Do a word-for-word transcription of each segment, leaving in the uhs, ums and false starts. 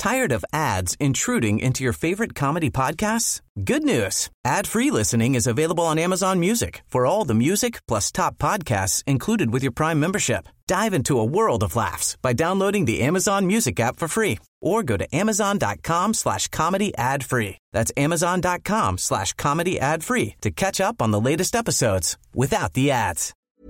Tired of ads intruding into your favorite comedy podcasts? Good news. Ad-free listening is available on Amazon Music for all the music plus top podcasts included with your Prime membership. Dive into a world of laughs by downloading the Amazon Music app for free or go to amazon.com slash comedy ad free. That's amazon.com slash comedy ad free to catch up on the latest episodes without the ads.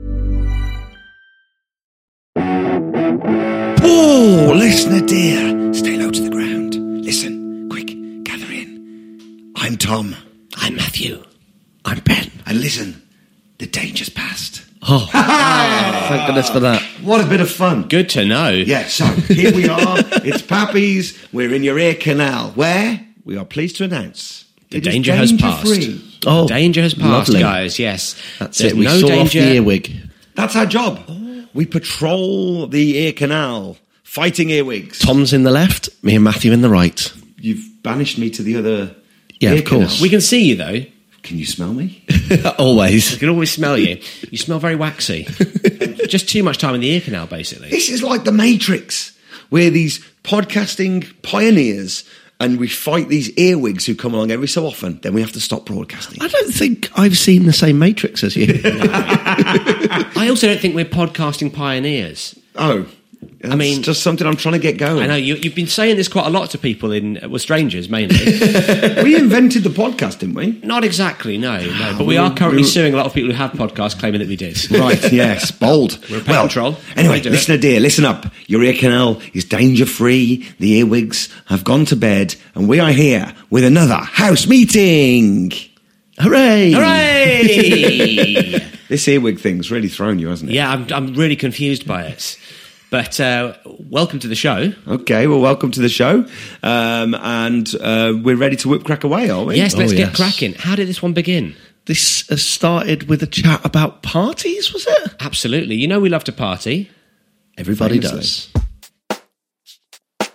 Oh, listener dear, stay low to the ground. Listen, quick, gather in. I'm Tom. I'm Matthew. I'm Ben. And listen, the danger's past. Oh, thank goodness for that. What a bit of fun. Good to know. Yeah, so here we are. It's Pappies. We're in your ear canal, where we are pleased to announce the danger has passed. Free. Oh, danger has passed, lovely. guys. Yes, that's There's it. We no saw danger. off the earwig. That's our job. Oh. We patrol the ear canal, fighting earwigs. Tom's in the left, me and Matthew in the right. You've banished me to the other. Yeah, ear of course. canal. We can see you though. Can you smell me? Always. We can always smell you. You smell very waxy. Just too much time in the ear canal, basically. This is like the Matrix, where these podcasting pioneers and we fight these earwigs who come along every so often. Then we have to stop broadcasting. I don't think I've seen the same Matrix as you. I also don't think we're podcasting pioneers. Oh, I mean, just something I'm trying to get going. I know you, you've been saying this quite a lot to people in well, strangers mainly. We invented the podcast, didn't we? Not exactly, no, no. But we are currently suing a lot of people who have podcasts, claiming that we did. Right? Yes, bold. We're a pet well, control. Anyway, listener dear, listen up. Your ear canal is danger free. The earwigs have gone to bed, and we are here with another house meeting. Hooray! Hooray! This earwig thing's really thrown you, hasn't it? Yeah, I'm, I'm really confused by it. But uh, welcome to the show. Okay, well, welcome to the show. Um, and uh, we're ready to whip crack away, are we? Yes, let's oh, get yes. cracking. How did this one begin? This uh, started with a chat about parties, was it? Absolutely. You know we love to party. Everybody Famously. does.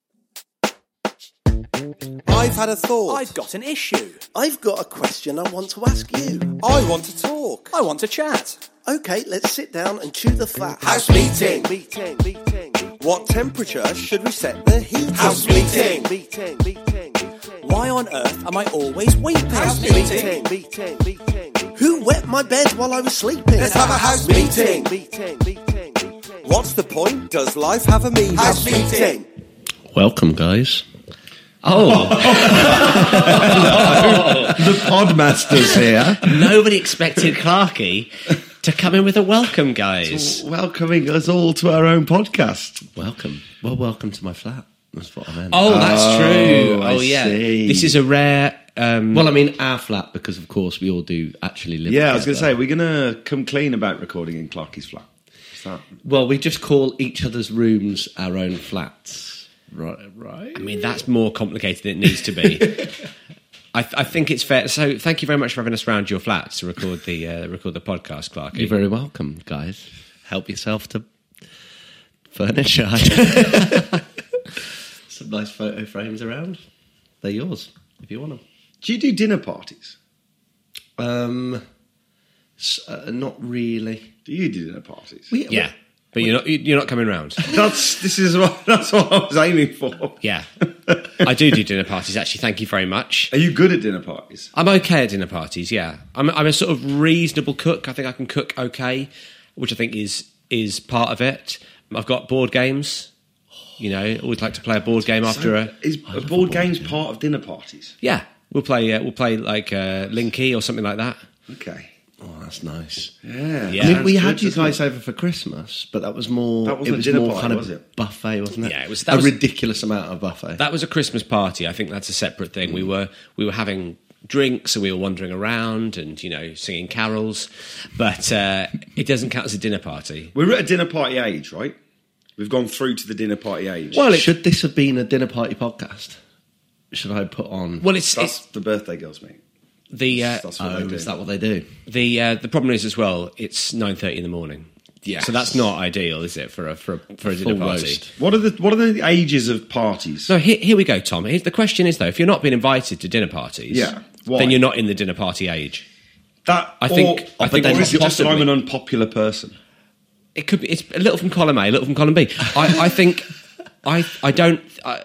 I've had a thought. I've got an issue. I've got a question I want to ask you. I want to talk. I want to chat. Okay, let's sit down and chew the fat. House meeting. Meeting, meeting. What temperature should we set the heat? House meeting. Meeting, meeting. Why on earth am I always weeping? House meeting, meeting, meeting. Who wet my bed while I was sleeping? Let's have a house meeting. Meeting, meeting. What's the point? Does life have a meaning? House meeting. Welcome, guys. Oh. The Podmaster's here. Nobody expected Clarky to come in with a welcome, guys. Welcoming us all to our own podcast. Welcome. Well, welcome to my flat. That's what I meant. Oh, that's Oh, true. I Oh, yeah. see. This is a rare... Um, Well, I mean, our flat, because, of course, we all do actually live Yeah, I was going to say, together. we're going to come clean about recording in Clarky's flat. What's that? Well, we just call each other's rooms our own flats. Right, right. I mean, that's more complicated than it needs to be. I, th- I think it's fair. So, thank you very much for having us round your flat to record the uh, record the podcast, Clarky. You're very welcome, guys. Help yourself to furniture. Some nice photo frames around. They're yours, if you want them. Do you do dinner parties? Um, s- uh, not really. Do you do dinner parties? We, Yeah, but you're not you're not coming round. That's this is what that's what I was aiming for. Yeah, I do do dinner parties. Actually, thank you very much. Are you good at dinner parties? I'm okay at dinner parties. Yeah, I'm I'm a sort of reasonable cook. I think I can cook okay, which I think is is part of it. I've got board games. You know, always like to play a board game after So, a. is a board games part of dinner parties? Yeah, we'll play. Uh, we'll play like uh, Linky or something like that. Okay. Oh, that's nice. Yeah. Yeah. I mean, we Sounds had good, you doesn't guys it? over for Christmas, but that was more. That wasn't it was a dinner more party, kind of was it? buffet, wasn't it? Yeah, it was- that a was- ridiculous amount of buffet. That was a Christmas party. I think that's a separate thing. We were we were having drinks and we were wandering around and you know singing carols, but uh, it doesn't count as a dinner party. We're at a dinner party age, right? We've gone through to the dinner party age. Well, it, Should this have been a dinner party podcast? Should I put on? well, it's, that's it's the birthday girls, mate. the uh, That's what oh, they do. is that what they do? the uh, the problem is as well. It's nine thirty in the morning. Yes. So that's not ideal, is it, for a for a, for a dinner Full party? roast. What are the what are the ages of parties? So here, here we go, Tom. Here's the question is though: if you're not being invited to dinner parties, Yeah. Why? then you're not in the dinner party age. That I think- Or, I think or is it just that possibly- I'm an unpopular person? It could be. It's a little from column A, a little from column B. I, I think. I I don't. I,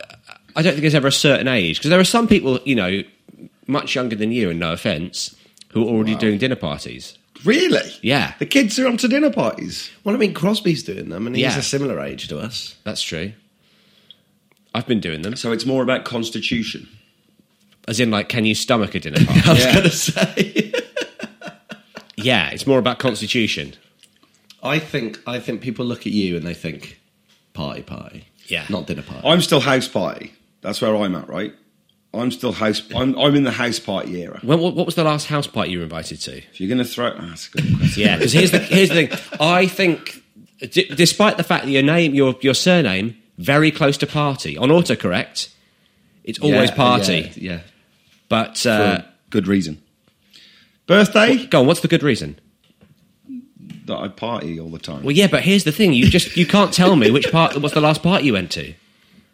I don't think there's ever a certain age, because there are some people, you know, much younger than you, and no offence, who are already doing dinner parties. Really? Yeah. The kids are onto dinner parties. Well, I mean, Crosby's doing them, and he's Yeah. a similar age to us. That's true. I've been doing them. So it's more about constitution. As in, like, can you stomach a dinner party? I was Yeah. going to say. Yeah, it's more about constitution. I think I think people look at you and they think party party. Yeah. Not dinner party. I'm still house party. That's where I'm at, right? I'm still house. I'm, I'm in the house party era. When, what, what was the last house party you were invited to? If you're going to throw, oh, that's a good question. Yeah, because here's the here's the thing. I think, d- despite the fact that your name, your your surname, very close to party on autocorrect, it's always Yeah, party. Yeah. yeah. But For uh, good reason. Birthday? go on. What's the good reason? That I party all the time. Well, yeah, but here's the thing. You just you can't tell me which part. What's the last party you went to?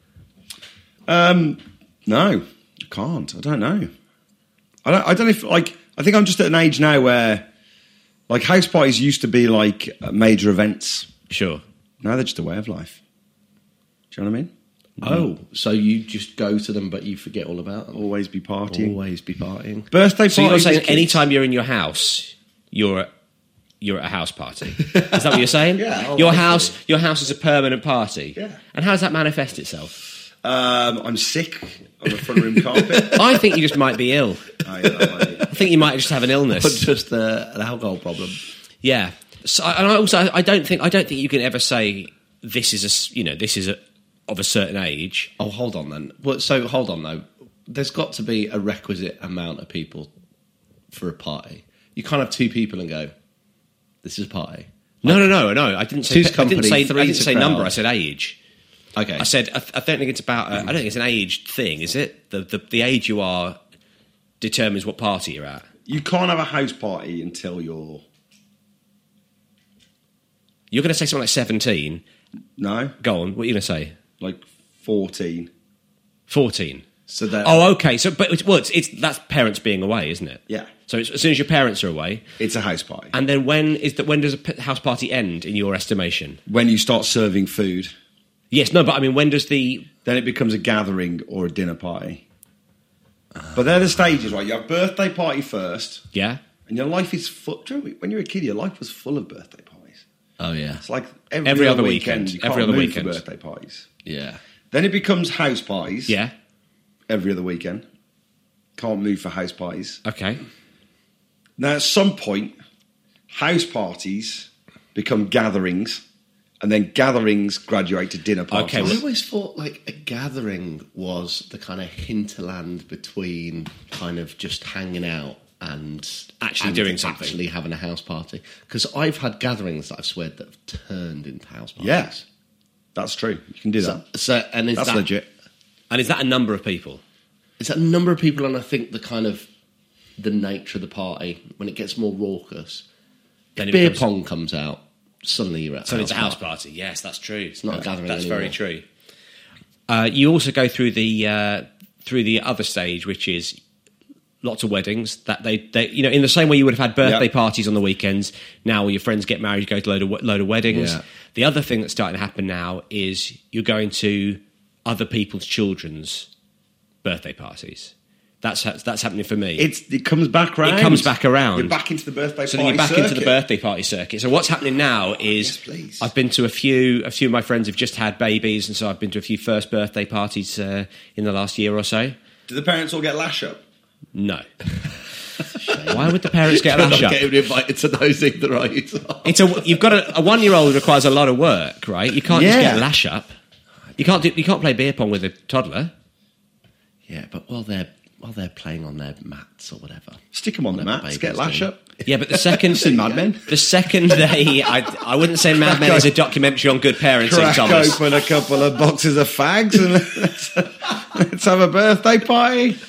Um, no, I can't. I don't know. I don't. I don't know if like. I think I'm just at an age now where, like, house parties used to be like uh, major events. Sure. Now they're just a way of life. Do you know what I mean? Oh, so you just go to them, but you forget all about them. Always be partying. Always be partying. Birthday So you're parties. saying with kids. anytime you're in your house, you're at, you're at a house party. Is that what you're saying? Yeah, Your obviously. house, your house is a permanent party. Yeah. And how does that manifest itself? Um, I'm sick on the front room carpet. I think you just might be ill. Oh, yeah, that might be. I think you might just have an But illness. just uh, an alcohol problem. Yeah. So, and I also, I don't think, I don't think you can ever say this is a, s- you know, this is a, of a certain age. Oh, hold on then. Well, so hold on though. There's got to be a requisite amount of people for a party. You can't have two people and go, "This is a party." No, no, no, no. I didn't say. Two's I didn't company, say. I three's didn't a say crowd. number. I said age. Okay. I said. I, th- I don't think it's about. Uh, I don't think it's an aged thing, is it? The, the the age you are determines what party you're at. You can't have a house party until you're You're going to say something like seventeen. no, Go on. What are you going to say? like fourteen. Fourteen. So that. Oh, okay. So, but it's, well, it's, it's that's parents being away, isn't it? Yeah. So it's, as soon as your parents are away, It's a house party. and then when is that? When does a p- house party end in your estimation? When you start serving food, Yes. No. But I mean, when does the? then it becomes a gathering or a dinner party. But they're the stages, right? You have birthday party first, Yeah. and your life is full. Do you know, when you were a kid, your life was full of birthday parties. Oh yeah. It's like every, Every other other weekend. weekend. You can't Every other move weekend. for birthday parties. Yeah. Then it becomes house parties. Yeah. Every other weekend. Can't move for house parties. Okay. Now, at some point, house parties become gatherings, and then gatherings graduate to dinner parties. Okay, I well- always thought like a gathering was the kind of hinterland between kind of just hanging out and Actually and doing something. actually having a house party. Because I've had gatherings that I've swear that have turned into house parties. Yeah, that's true. You can do So, that. so and is That's that, legit. And is that a number of people? It's a number of people, and I think the kind of the nature of the party when it gets more raucous. Then If it beer becomes- pong comes out, suddenly you're at So a it's a house house party. Yes, that's true. It's not a gathering That's anymore. very true. Uh, you also go through the uh, through the other stage, which is lots of weddings. That they, they, you know, in the same way you would have had birthday Yeah. parties on the weekends. Now, when your friends get married, you go to a load of load of weddings. Yeah. The other thing that's starting to happen now is you're going to other people's children's birthday parties. That's ha- that's happening for me. It's, it comes back around. It comes back around. You're back into the birthday so party then you're back into the circuit. birthday party circuit. So what's happening now is Yes, please. I've been to a few. A few of my friends have just had babies, and so I've been to a few first birthday parties uh, in the last year or so. Do the parents all get lash up? No. Why would the parents get a lash not up? getting invited to those either, right? It's a you've got a, a one year old requires a lot of work, right? You can't just Yeah. get a lash up. You can't do, you can't play beer pong with a toddler. Yeah, but while they're while they're playing on their mats or whatever, Stick them on the Whatever mats, babies get lash do. up. Yeah, but the second in Mad Men. the second they, I, I wouldn't say Mad Men is a documentary on good parenting, Crack Thomas. open a couple of boxes of fags and let's, let's have a birthday party.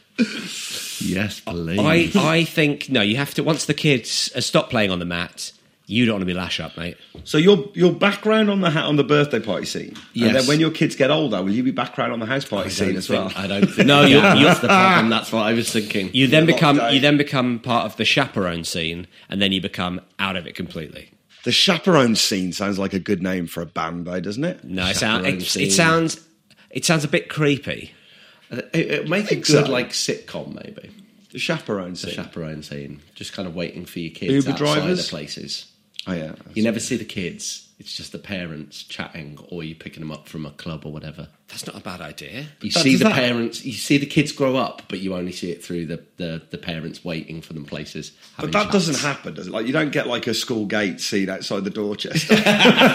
yes, please. I, I think no. You have to once the kids uh, stop playing on the mat. You don't want to be lash up, mate. So your your background on the ha- on the birthday party scene, Yes. and then when your kids get older, will you be background on the house party scene as well? I don't think No, no, you- that's you- the problem. That's what I was thinking. You then Yeah, become lockdown. you then become part of the chaperone scene, and then you become out of it completely. The chaperone scene sounds like a good name for a band, though, doesn't it? No, it, sound, Chaperone it, scene. it sounds It sounds a bit creepy. It, it make a think good so. like sitcom maybe. The chaperone The scene. chaperone scene, just kind of waiting for your kids Uber outside drivers? of places. Oh yeah. You never see the kids. It's just the parents chatting, or you picking them up from a club or whatever. That's not a bad idea. You That- see does the that- parents, you see the kids grow up, but you only see it through the, the, the parents waiting for them places. But having that chats. doesn't happen, does it? Like you don't get like a school gate scene outside the Dorchester. like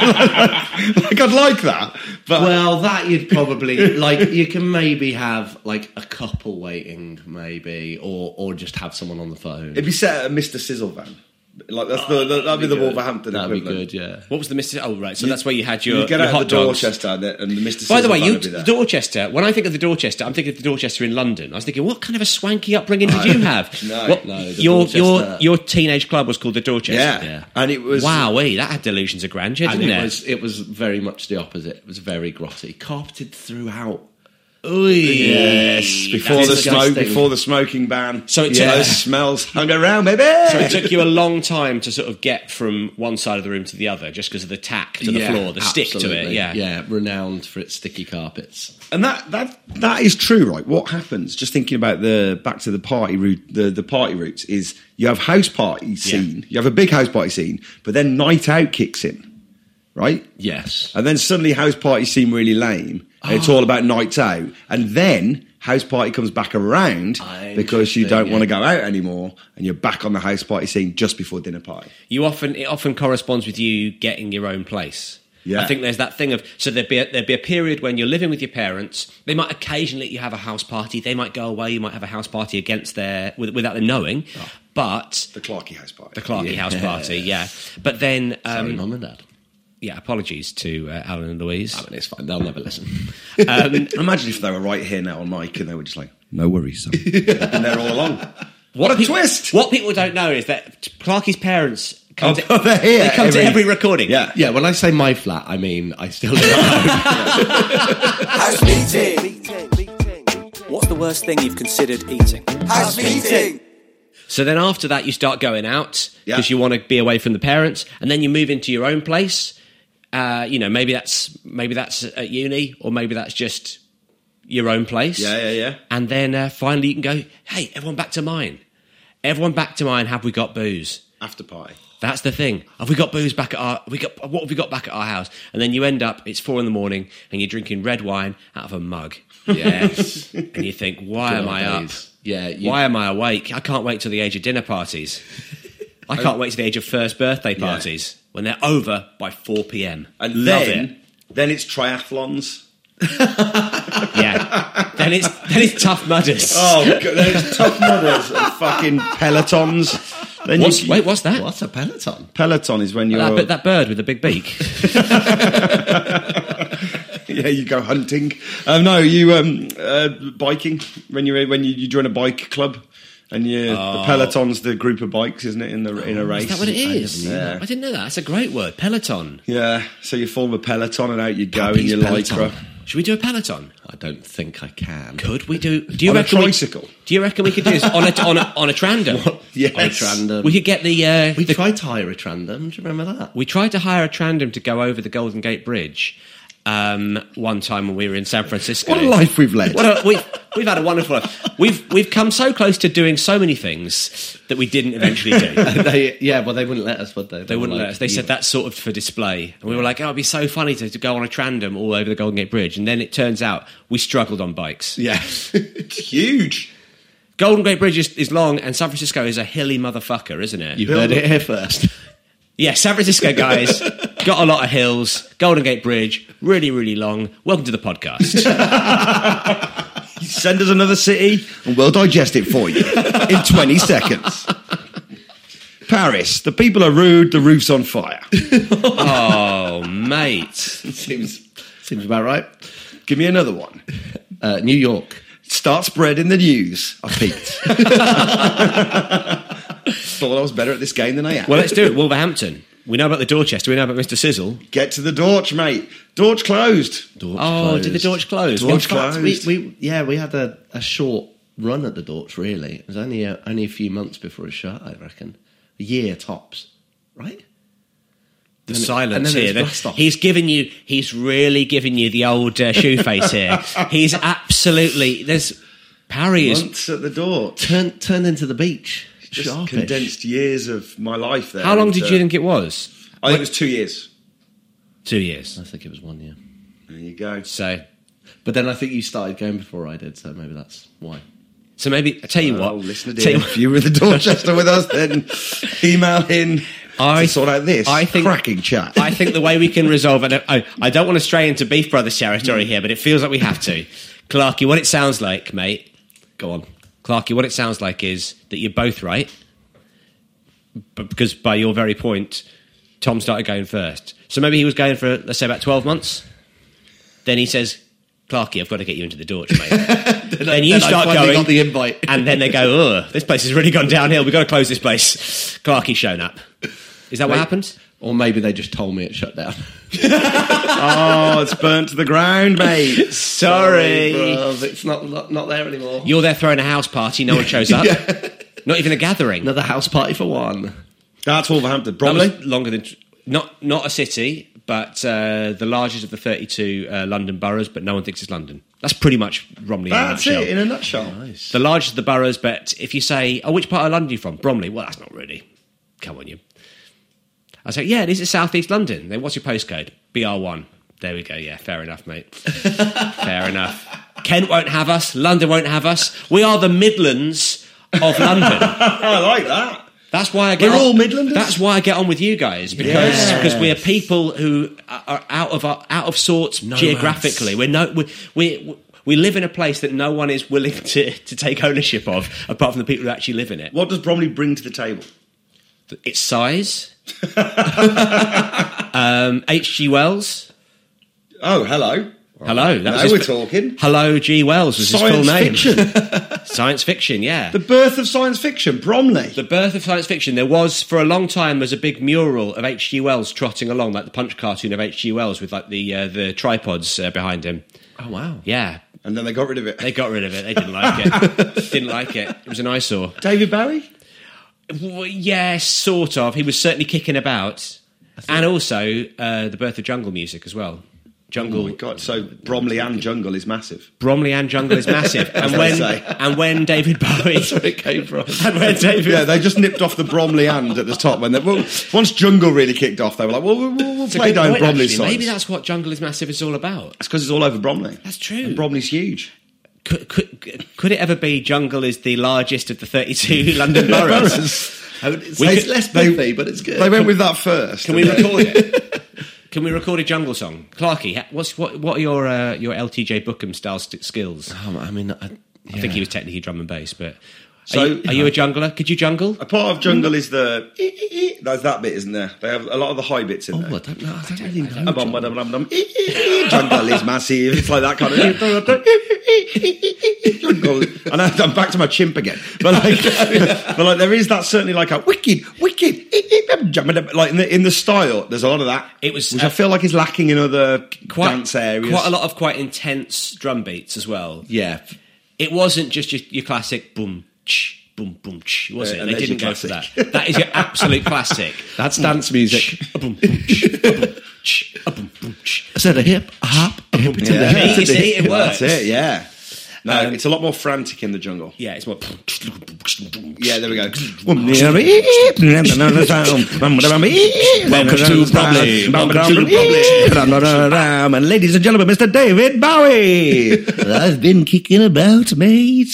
I'd like that, but Well, that you'd probably like. You can maybe have like a couple waiting, maybe, or or just have someone on the phone. it'd be set at a Mister Sizzle van. Like that's the, the that'd be the good. Wolverhampton That'd be equivalent. good, yeah. What was the Mister Oh, right. So that's where you had your, you get your out hot of the dogs. Dorchester and the, and the Mister Sizzle By the way, van you would be there. Dorchester. When I think of the Dorchester, I'm thinking of the Dorchester in London. I was thinking, what kind of a swanky upbringing did you have? No. What- No, the your your Dorchester- your teenage club was called the Dorchester. yeah. Yeah. and it was Wowee, that had delusions of grandeur, And didn't it it? was it was very much the opposite. It was very grotty, carpeted throughout. Ooh, Yes, before the that's smoke, disgusting. before the smoking ban. So it yeah. took- those smells hung around, baby. So it took you a long time to sort of get from one side of the room to the other, just because of the tack to the Yeah, floor, the stick to it. absolutely. Yeah, yeah, renowned for its sticky carpets. And that that that is true, right? What happens? Just thinking about the back to the party route, the, the party routes is you have house party scene, you have a big house party scene, but then night out kicks in, right? Yes, And then suddenly house parties seem really lame. And it's all about nights out, and then house party comes back around Ah, because you interesting, don't want to yeah. go out anymore, and you're back on the house party scene just before dinner party. You often it often corresponds with you getting your own place. Yeah. I think there's that thing of so there'd be a, there'd be a period when you're living with your parents. They might occasionally let you have a house party. They might go away. You might have a house party against their with, without them knowing. But The Clarkey house party. the Clarkey Yeah. house party, yeah. But then, sorry, um, mum and dad. yeah. Apologies to uh, Alan and Louise. I mean, it's fine. They'll never listen. Um, Imagine if they were right here now on mic and they were just like, "No worries, son." They've been there all along. What a people- twist! What people don't know is that Clarkey's parents come, Oh, to, they're here they come to every- every recording. Yeah. Yeah, when I say my flat, I mean I still live at home. House meeting. Meeting, meeting. What's the worst thing you've considered eating? House meeting. So then after that, you start going out Yeah. because you want to be away from the parents, and then you move into your own place. Uh, you know, maybe that's maybe that's at uni, or maybe that's just your own place. Yeah, yeah, yeah. And then uh, finally, you can go, "Hey, everyone, back to mine. Everyone, back to mine. Have we got booze?" After party. That's the thing. Have we got booze back at our? We got what have we got back at our house? And then you end up. It's four in the morning, and you're drinking red wine out of a mug. Yes. And you think, why Good am old I up? days. Yeah, you- Why am I awake? I can't wait till the age of dinner parties. I can't wait till the age of first birthday parties when they're over by four p.m. And Love then, it. then it's triathlons. Yeah. then it's then it's tough mudders. Oh, God, then it's tough mothers and fucking pelotons. Then What's, you, wait, what's that? What's a peloton? peloton is when you're That, that bird with the big beak. yeah, you go hunting. Um, no, you um, uh, biking when you when you, you join a bike club, and you the peloton's the group of bikes, isn't it? In the in a race. Is that what it is? Yeah. I didn't know that. That's a great word. Peloton. Yeah, so you form a peloton and out you go in Puppies your peloton. lycra. Should we do a peloton? I don't think I can. Could we do? Do you On a reckon? we- tricycle? do you reckon we could do this on a on a, on a trandem? Yes. On a trandom. We could get the. Uh, We the tried to hire a trandom. Do you remember that? We tried to hire a trandem to go over the Golden Gate Bridge um, one time when we were in San Francisco. What a life we've led. What a, we've, we've had a wonderful life. We've, we've come so close to doing so many things that we didn't eventually do. they, yeah, well, they wouldn't let us, would they? They were wouldn't like, let us. They you- said that's sort of for display. And we were like, oh, it'd be so funny to, to go on a trandem all over the Golden Gate Bridge. And then it turns out we struggled on bikes. Yeah, it's huge. Golden Gate Bridge is, is long, and San Francisco is a hilly motherfucker, isn't it? You heard it here first. Yeah, San Francisco, guys, got a lot of hills. Golden Gate Bridge, really, really long. Welcome to the podcast. Send us another city, and we'll digest it for you in twenty seconds. Paris, the people are rude. The roof's on fire. Oh, mate. seems seems about right. Give me another one. Uh, New York. Start spreading the news. I peaked. Thought I was better at this game than I am. Well, let's do it. Wolverhampton. We know about the Dorchester. We know about Mister Sizzle. Get to the Dorch, mate. Dorch closed. Dorch Oh, closed. did the Dorch close? Dorch In fact, we, closed. we yeah we had a, a short run at the Dorch. Really, it was only a, only a few months before it shut. I reckon a year tops, right? the And silence then here. it's blast off. He's given you. He's really given you the old uh, shoe face here. He's absolutely. There's Parry is Months at the door. Turn, turned into the beach. Just Sharpish. condensed years of my life there. How long into- did you think it was? I think it was two years. Two years. I think it was one year. There you go. So, But then I think you started going before I did, so maybe that's why. so maybe I tell you Oh, what. listener tell dear, you if you were in the Dorchester with us, then email in I- to sort out this I think- cracking chat. I think the way we can resolve it. I, I don't want to stray into Beef Brothers territory here, but it feels like we have to. Clarky, what it sounds like, mate. Go on. Clarky, what it sounds like is that you're both right, but because by your very point, Tom started going first. So maybe he was going for, let's say, about twelve months. Then he says, Clarky, I've got to get you into the Dorch, mate. then you then I start finally going. got the invite. And then they go, oh, this place has really gone downhill. We've got to close this place. Clarky's shown up. Is that what Mate, happened? Or maybe they just told me it shut down. Oh, it's burnt to the ground, mate. Sorry. Bruv, it's not, not not there anymore. You're there throwing a house party, no one shows up. Not even a gathering. Another house party for one. That's Wolverhampton. That Bromley? was longer than... Not not a city, but uh, the largest of the thirty-two uh, London boroughs, but no one thinks it's London. That's pretty much Bromley That's in a nutshell. it, in a nutshell. The largest of the boroughs, but if you say, oh, which part of London are you from? Bromley. Well, that's not really. Come on, you. I say, yeah, this is South East London. Then what's your postcode? B R one. There we go. Yeah, fair enough, mate. Fair enough. Kent won't have us. London won't have us. We are the Midlands of London. I like that. That's why I get We're on, all Midlanders? That's why I get on with you guys because Yes. because we are people who are out of our, out of sorts geographically. We're no we, we we live in a place that no one is willing to, to take ownership of, apart from the people who actually live in it. What does Bromley bring to the table? Its size, um, H G Wells. Oh, hello. Hello, that Now was his we're fi- talking. Hello, G. Wells was his full Science name. fiction. Science fiction, yeah. The birth of science fiction, Bromley. The birth of science fiction. There was, for a long time, there's a big mural of H G. Wells trotting along, like the Punch cartoon of H G. Wells, with like the uh, the tripods uh, behind him. Oh, wow. Yeah, And then they got rid of it. they got rid of it. They didn't like it. Didn't like it. It was an eyesore. David Bowie? Well, yes, sort of. He was certainly kicking about, and also uh, the birth of jungle music as well. Jungle. Oh my God. So Bromley and Jungle is massive. Bromley and jungle is massive, and what when they say. and when David Bowie, That's where it came from. and when David, Yeah, they just nipped off the Bromley and at the top. When they, well, once Jungle really kicked off, they were like, well, we'll, we'll It's a play good down point, Bromley's actually. size. Maybe that's what Jungle is Massive is all about. It's because it's all over Bromley. That's true. And Bromley's huge. Could, could, could it ever be Jungle is the largest of the thirty-two London boroughs? It's, We it's could- less pithy, but it's good. They went with that first. Can we record it? Can we record a jungle song? Clarky, ha- what's, what, what are your uh, your L T J Bookham style st- skills? Um, I mean, I, I think he was technically drum and bass, but... So- are, you, are you a jungler? Could you jungle? A part of Jungle is the... ee, ee, ee. There's that bit, isn't there? They have a lot of the high bits in Oh, there. I don't know. I don't really know. A bum, ba, dum, dum, dum. Ee, ee, ee. Jungle is massive. It's like that kind of... Jungle. And I- I'm back to my chimp again. But like, but like there is that certainly like a wicked, wicked... Like in the, in the style, there's a lot of that. It was, Which uh, I feel like is lacking in other Quite, dance areas. quite a lot of quite intense drum beats as well. Yeah. It wasn't just your, your classic boom, ch, boom, boom, ch, was Uh, it? and They there's didn't your go for that. classic. That is your absolute classic. That's dance music. A boom, boom, ch, a boom, ch, a boom, boom, ch. I said a hip, a hop, a hip to the Yeah. hip. You see, it works. That's it, yeah. No, Um, it's a lot more frantic in the jungle. Yeah, it's more. Yeah, there we go. Welcome to Bromley. Welcome to Bromley. And ladies and gentlemen, Mister David Bowie. I've been kicking about, mate.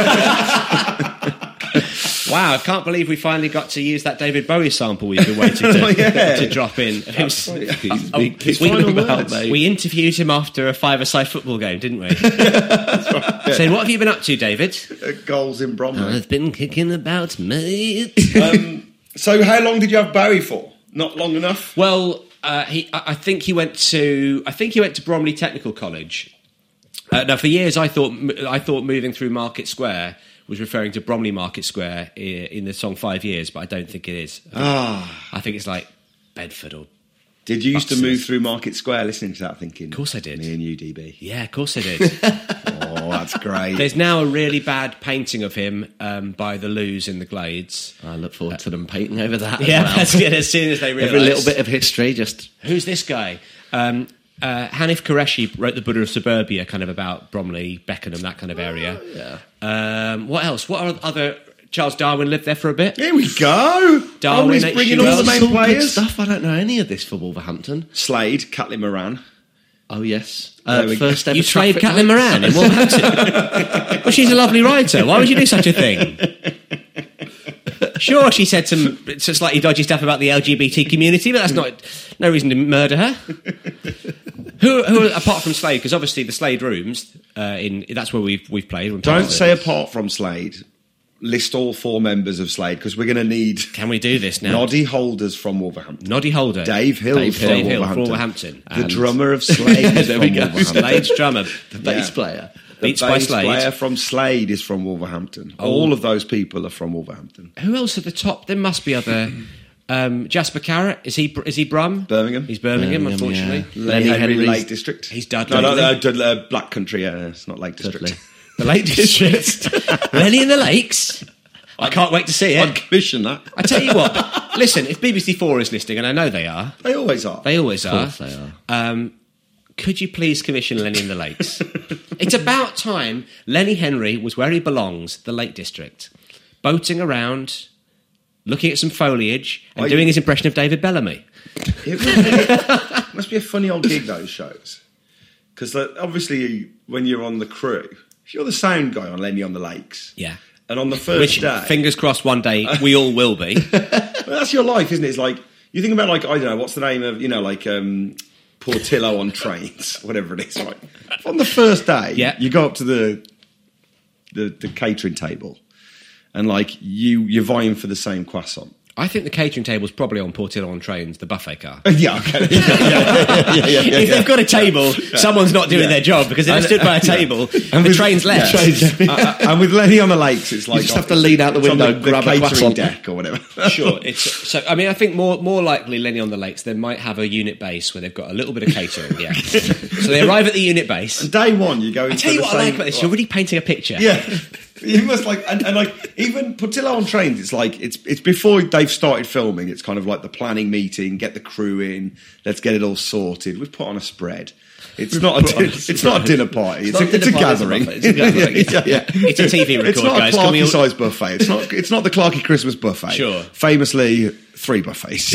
Wow, I can't believe we finally got to use that David Bowie sample we've been waiting to, Oh, yeah. to drop in. It was- He's oh, been we, kicking about, we, mate. we interviewed him after a five-a-side football game, didn't we? Saying, what have you been up to, David? Goals in Bromley. I've been kicking about, mate. Um, so how long did you have Bowie for? Not long enough? Well, uh, he, I I think he went to, I think he went to Bromley Technical College. Uh, now, for years, I thought, I thought moving through Market Square was referring to Bromley Market Square i- in the song Five Years, but I don't think it is. I think, Ah. I think it's like Bedford or. Did you used to Buxton. move through Market Square listening to that thinking? Of course I did. Me and you, D B. Yeah, of course I did. Oh, that's great. There's now a really bad painting of him um, by the Loos in the Glades. I look forward to them painting over that. Yeah, as well. that's good. As soon as they realise. Every little bit of history, just Who's this guy? Um, uh, Hanif Qureshi wrote The Buddha of Suburbia, kind of about Bromley, Beckenham, that kind of area. Oh, yeah. Um, what else? What are other... Charles Darwin lived there for a bit. Here we go. Darwin, oh, he's H G bringing all Wells. the main Some good players. stuff. I don't know any of this for Wolverhampton. Slade, Catlin Moran. Oh yes, There uh, we go. first ever You slayed traffic Caitlin light. Moran in Wolverhampton. Well, she's a lovely writer. Why would you do such a thing? Sure, she said some, some slightly dodgy stuff about the L G B T community, but that's not no reason to murder her. who, who, apart from Slade, because obviously the Slade rooms, uh, in that's where we've we've played. Don't say apart from Slade. List all four members of Slade because we're going to need Can we do this now? Noddy Holders from Wolverhampton. Noddy Holder, Dave Hill Dave from Dave Hill Wolverhampton. from Wolverhampton, The And drummer of Slade is There from we go. Wolverhampton. Slade's drummer. The bass Yeah. player. The Beats by bass Slade. player from Slade is from Wolverhampton. Oh. All of those people are from Wolverhampton. Who else at the top? There must be other. Um, Jasper Carrot, is he? Is he Brum? Birmingham. He's Birmingham, Birmingham, unfortunately. yeah. Lenny Lenny Henry Henry's- Lake District. He's Dudley. No, no, no, Dudley, uh, Black Country. Yeah, it's not Lake District. Dudley. The Lake District. Lenny in the Lakes. I can't wait to see I'd it. commission that. I tell you what. Listen, if B B C Four is listening, and I know they are, They always are. they always Of are. course they are. Um, could you please commission Lenny in the Lakes? It's about time Lenny Henry was where he belongs, the Lake District, boating around, looking at some foliage, and Are doing you- his impression of David Bellamy. It must be, must be a funny old gig, those shows. Because obviously, when you're on the crew, if you're the sound guy on Lenny on the Lakes, Yeah. and on the first Which, day, fingers crossed, one day we all will be. well, that's your life, isn't it? It's like you think about, like, I don't know, what's the name of, you know, like um, Portillo on trains, whatever it is. Right? On the first day, Yeah. you go up to the, the the catering table, and like you you're vying for the same croissant. I think the catering table's probably on Portillo on Trains, the buffet car. Yeah, okay. yeah, yeah, yeah, yeah, yeah, If they've got a table, someone's not doing Yeah. their job because they've stood by a table and the with- train's left. yeah. Uh, uh, and with Lenny on the Lakes, it's like just have to lean out the it's on window, the, the grab a catering croissant. deck or whatever. Sure. It's so. I mean, I think more more likely Lenny on the Lakes. They might have a unit base where they've got a little bit of catering. Yeah. So they arrive at the unit base. And day one, you go into I tell you the what same, I like about this. You're already painting a picture. Yeah, you must like, and, and like even Portillo on Trains. It's like it's it's before they've started filming. It's kind of like the planning meeting, get the crew in, let's get it all sorted. We've put on a spread. It's not a put on din- a it's not a dinner party. It's, not a, a it's a dinner party, gathering. it's a buffet. It's a gathering. yeah, yeah. It's a T V record, It's not guys. a Can we Clarky all- size buffet. It's not. It's not the Clarky Christmas buffet. Sure. Famously, three buffets.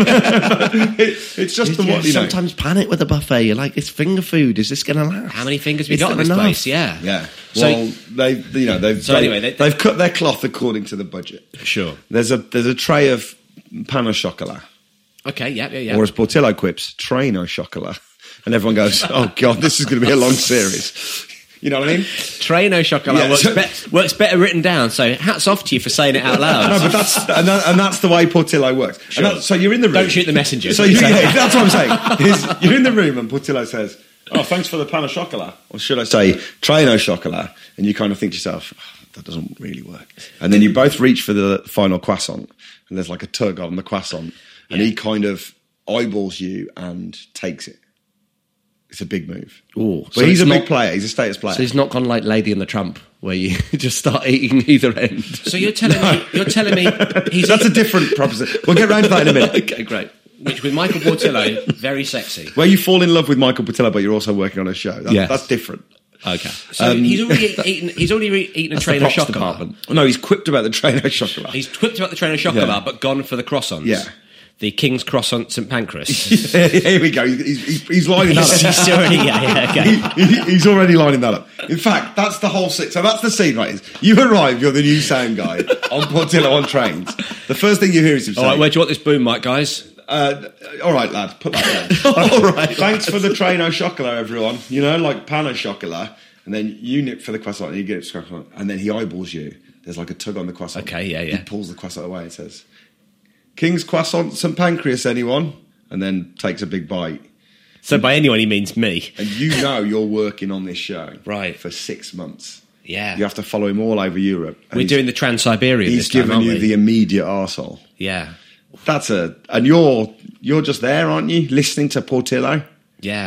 It- it's just the You one. You know. sometimes panic with a buffet. You're like, it's finger food. Is this going to last? How many fingers we Is got in there this enough? place? Yeah. Yeah. So- Well, they, you know, they've So they, anyway, they- they've cut their cloth according to the budget. Sure. There's a there's a tray of pan au chocolat, Okay. Yeah. Yeah. Yeah. or as Portillo quips, train au chocolat, and everyone goes, "Oh God, this is going to be a long series." You know what I mean? Train au chocolat Yeah, works, so- be- works better written down. So hats off to you for saying it out loud. No, but that's and, that, and that's the way Portillo works. Sure. And that, so you're in the room. Don't shoot the messenger. So you, yeah, that's what I'm saying. Is you're in the room and Portillo says, "Oh, thanks for the pan au chocolat," or should I say, "train au chocolat?" And you kind of think to yourself, oh, "That doesn't really work." And then you both reach for the final croissant, and there's like a tug on the croissant, and Yeah. he kind of eyeballs you and takes it. It's a big move. Ooh, but so he's a it's big not- player. He's a status player. So he's not gone like Lady and the Tramp, where you just start eating either end. So you're telling me you're telling me he's That's a different proposition. We'll get round to that in a minute. Okay, great. which with Michael Portillo, very sexy. Where you fall in love with Michael Portillo, but you're also working on a show. That, Yes. That's different. Okay. So he's already eaten. He's already re- eaten a That's train the of props chocolat. department. No, he's quipped about the train au chocolat. He's quipped about the train of chocolat, Yeah. but gone for the croissants. Yeah. The King's Croissant St Pancras. Here we go. He's, he's, he's lining that up. He's already, yeah, yeah, okay. He- he- he's already lining that up. In fact, that's the whole scene. So that's the scene, right? Is you arrive, you're the new sound guy on Portillo on Trains. The first thing you hear is him All right, saying, where do you want this boom mic, guys? uh, all right, lad, put that down. All right. Thanks for the train au chocolat, everyone. You know, like pan au chocolat. And then you nip for the croissant and you get it to croissant. And then he eyeballs you. There's like a tug on the croissant. Okay, yeah, yeah. He pulls the croissant away and says, King's Croissant St Pancras, anyone? And then takes a big bite. So by anyone, he means me. And you know you're working on this show. Right. For six months. Yeah. You have to follow him all over Europe. And We're he's- doing the Trans-Siberian He's this time, given aren't you we? the immediate arsehole. Yeah. That's a... And you're you're just there, aren't you? Listening to Portillo? Yeah.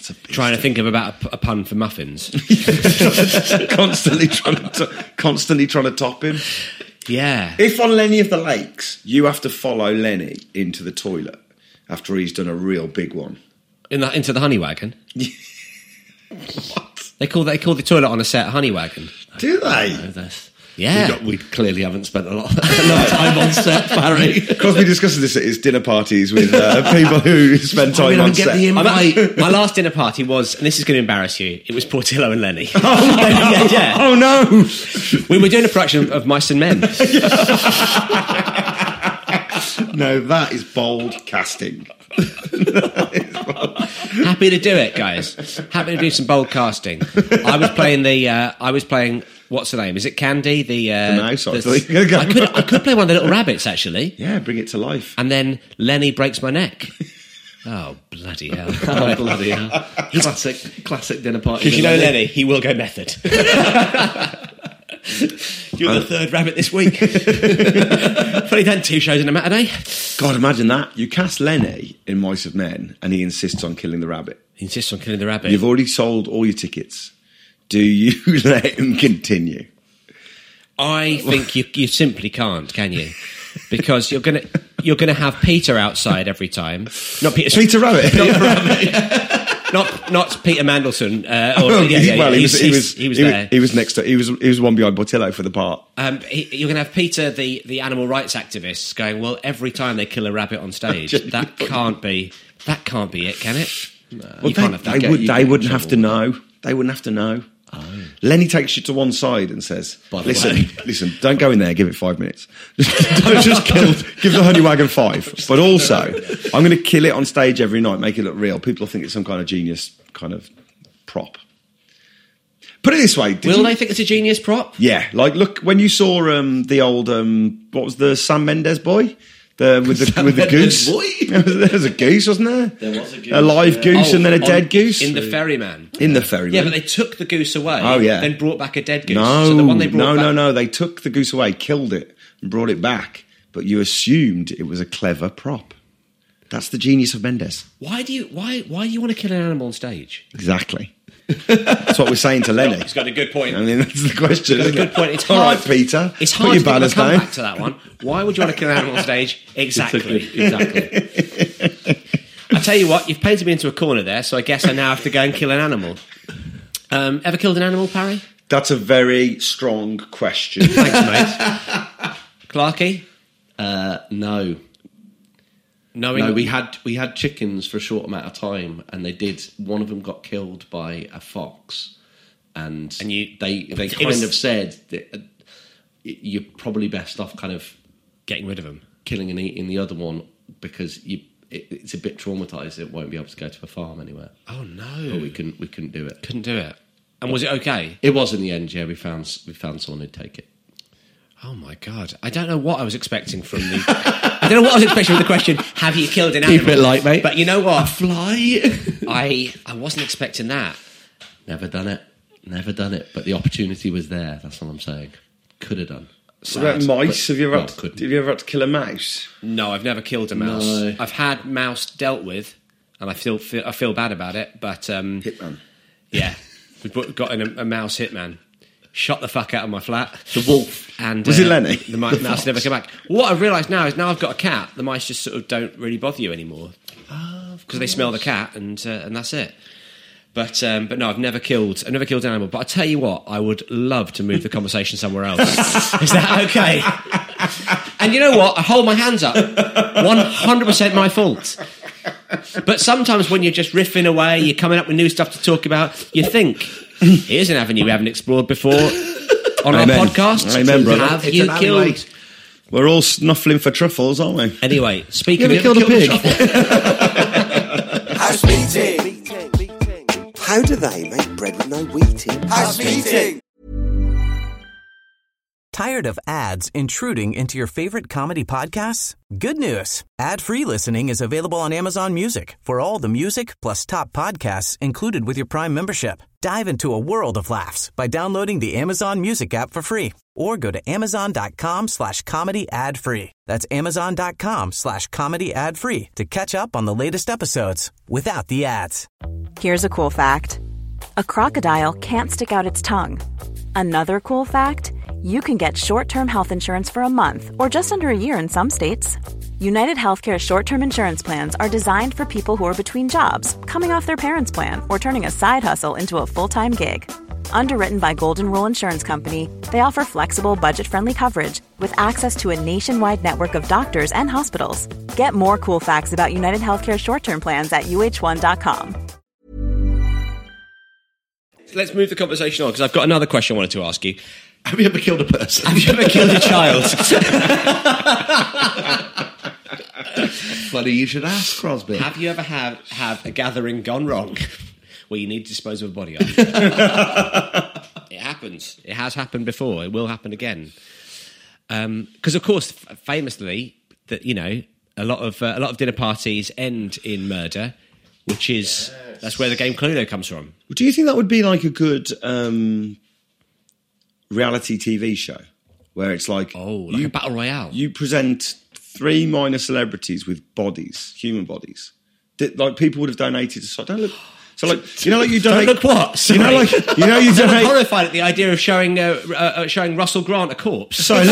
That's a big Trying to think of about a, a pun for muffins. constantly trying to to- constantly trying to top him. Yeah. If on Lenny of the Lakes, you have to follow Lenny into the toilet after he's done a real big one. In the, into the honey wagon. What? They call they call the toilet on a set a honey wagon. Do they? No, that's- Yeah. We, got, we clearly haven't spent a lot enough time on set, Barry. Because we discussed this at his dinner parties with uh, people who spend time we don't on get set. the invite. My, my last dinner party was, and this is going to embarrass you, it was Portillo and Lenny. Oh, yeah, yeah. Oh no! We were doing a production of Mice and Men. No, that is bold casting. Happy to do it, guys. Happy to do some bold casting. I was playing the. Uh, I was playing. What's the name? Is it Candy? The, uh, The mouse, I the- thought you were gonna I go- could. I could play one of the little rabbits actually. Yeah, bring it to life. And then Lenny breaks my neck. Oh bloody hell! Oh, bloody hell. Classic, classic dinner party. Because you know Lenny, he will go method. You're the third rabbit this week. Funny done two shows in a matinee. God, imagine that. You cast Lenny in Mice of Men and he insists on killing the rabbit. He insists on killing the rabbit. You've already sold all your tickets. Do you let him continue? I think you you simply can't, can you? Because you're gonna you're gonna have Peter outside every time. Not Peter. Peter Rabbit. Not, Rabbit. not not Peter Mandelson. Uh, or, yeah, yeah, well, yeah, he was, he's- he he's- was, he was he there. He was next to. He was. He was one behind Portillo for the part. Um, he, you're going to have Peter, the, the animal rights activists, going, well, every time they kill a rabbit on stage, that can't be that can't be it, can it? No, Well, you they, can't have that. they get- would. you They get in wouldn't have to trouble. know. They wouldn't have to know. Lenny takes you to one side and says, By the "Listen, way." listen, don't go in there. Give it five minutes. Don't just kill. Give the honey wagon five. But also, I'm going to kill it on stage every night. Make it look real. People will think it's some kind of genius kind of prop. Put it this way: did Will you- they think it's a genius prop? Yeah, like look when you saw um, the old um, what was the Sam Mendes boy the, with the Sam with the Mendes goose? boy? there was a goose, wasn't there? There was a goose, a live yeah. goose Oh, and then a on- dead goose In the Ferryman. in the ferry. Yeah, but they took the goose away. Oh, yeah. Then brought back a dead goose. no, so the one they brought no, back, no, no. They took the goose away, killed it, and brought it back. But you assumed it was a clever prop. That's the genius of Mendes. Why do you why why do you want to kill an animal on stage? Exactly. That's what we're saying to Lenny. He's got a good point. I mean, that's the question. Got a isn't good it? point. It's All hard. right, Peter. It's put hard your to think of a banners down. comeback to that one. Why would you want to kill an animal on stage? Exactly. Exactly. I tell you what, you've painted me into a corner there, so I guess I now have to go and kill an animal. Um, ever killed an animal, Parry? That's a very strong question. Thanks, mate. Clarky? Uh, no. Knowing No, we had we had chickens for a short amount of time, and they did. One of them got killed by a fox, and And you- they they it kind was- of said that uh, you're probably best off kind of getting rid of them. killing and eating the other one because you it, it's a bit traumatized. It won't be able to go to a farm anywhere. Oh no, But we couldn't we couldn't do it. couldn't do it. And was it okay? It was in the end. Yeah, we found we found someone who'd take it. Oh my god, I don't know what I was expecting from the. I don't know what I was expecting from the question. Have you killed an animal? Keep it light, mate. But you know what? Fly. I I wasn't expecting that. Never done it. Never done it. But the opportunity was there. That's what I'm saying. Could have done. What about mice? But- Have you ever well, had to, couldn't. have you ever had to kill a mouse? No, I've never killed a mouse. No. I've had mouse dealt with, and I feel, feel I feel bad about it. But um, Hitman. yeah, we've got- got in a, a mouse hitman. Shot the fuck out of my flat. The wolf. And Was uh, it Lenny? The, mi- The mouse never came back. What I've realised now is now I've got a cat. The mice just sort of don't really bother you anymore because they smell the cat and uh, and that's it. But um, but no, I've never killed. I've never killed an animal. But I tell you what, I would love to move the conversation somewhere else. Is that okay? And you know what? I hold my hands up. One hundred percent my fault. But sometimes when you're just riffing away, you're coming up with new stuff to talk about. You think, here's an avenue we haven't explored before on Amen. our podcast. Amen, brother. Have It's you an alleyway. killed? We're all snuffling for truffles, aren't we? Anyway, speaking You of ever killed a pig? House meeting. How do they make bread with no wheat in? House meeting. Tired of ads intruding into your favorite comedy podcasts? Good news. Ad-free listening is available on Amazon Music for all the music plus top podcasts included with your Prime membership. Dive into a world of laughs by downloading the Amazon Music app for free or go to amazon.com slash comedy ad free. That's amazon.com slash comedy ad free to catch up on the latest episodes without the ads. Here's a cool fact. A crocodile can't stick out its tongue. Another cool fact, you can get short-term health insurance for a month or just under a year in some states. United Healthcare short-term insurance plans are designed for people who are between jobs, coming off their parents' plan, or turning a side hustle into a full-time gig. Underwritten by Golden Rule Insurance Company, they offer flexible, budget-friendly coverage with access to a nationwide network of doctors and hospitals. Get more cool facts about United Healthcare short-term plans at U H one dot com. Let's move the conversation on, because I've got another question I wanted to ask you. Have you ever killed a person? Have you ever killed a child? Funny you should ask, Crosby. Have you ever have, have a gathering gone wrong where you need to dispose of a body of? It happens. It has happened before. It will happen again. Because, um, of course, f- famously, that you know, a lot of uh, a lot of dinner parties end in murder, which is yes. That's where the game Cluedo comes from. Do you think that would be like a good um, reality T V show where it's like, oh, like you, a battle royale? You present three minor celebrities with bodies, human bodies, that, like people would have donated to. So don't look. So like you know, like you donate. Don't look what? Sorry. You know, like you know, you donate. I'm horrified at the idea of showing uh, uh, showing Russell Grant a corpse. Sorry,